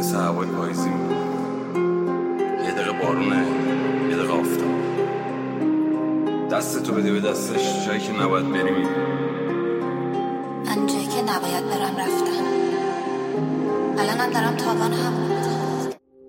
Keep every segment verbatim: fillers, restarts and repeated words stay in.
مثل هوای پاییزی میمونه. یه دقیقه بارونه، یه دقیقه آفتاب. دست تو بده به دستش، جایی که نباید بری میری. من جایی که نباید برم رفتم. الانم دارم تاوان همون میدم.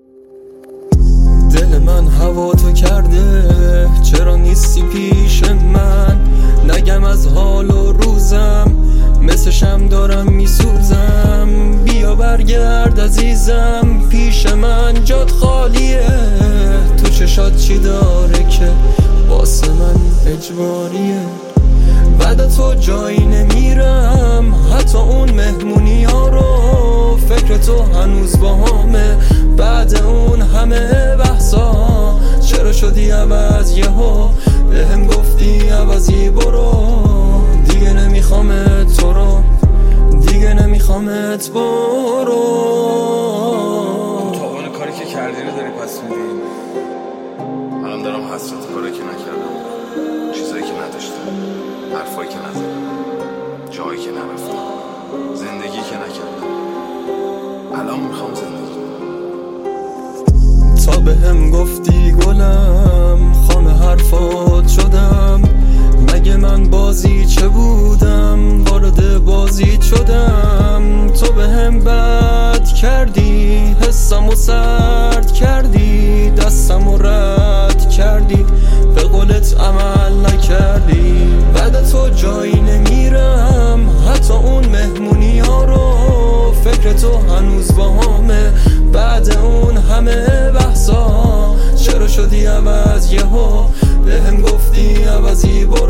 دل من هوا تو کرده، چرا نیستی پیش من؟ نگم از حال و روزم، مثل شم دارم میسوزم. بیا برگرد عزیزم، پیش من جات خالیه. تو چشات چی داره که واسه من اجباریه؟ بعد تو جایی نمیرم، حتی اون مهمونی ها رو. فکر تو هنوز با همه، بعد اون همه بحثا. چرا شدی عوض یهو؟ بهم گفتی عوضی برو. دیگه نمیخوامت تو رو، دیگه نمیخوامت برو. تاوان کاری که کردی رو داری پس میدی. منم دارم حسرت کاری که نکردم، چیزایی که نداشتم، حرفایی که نزدم، جایی که نرفتم، زندگی که نکردم. الان میخوام زندگی. تا بهم گفتی گلم، خام حرفات شدم. مگه من بازی چه بودم؟ وارد بازی شدم. تو بهم بد کردی، حسمو سرد کردی، دستمو رد کردی، به قولت عمل نکردی. بعد تو جایی نمیرم، حتی اون مهمونی ها رو. فکر تو هنوز با همه، بعد اون همه بحثا. چرا شدی عوض یهو؟ بهم گفتی عوضی برو.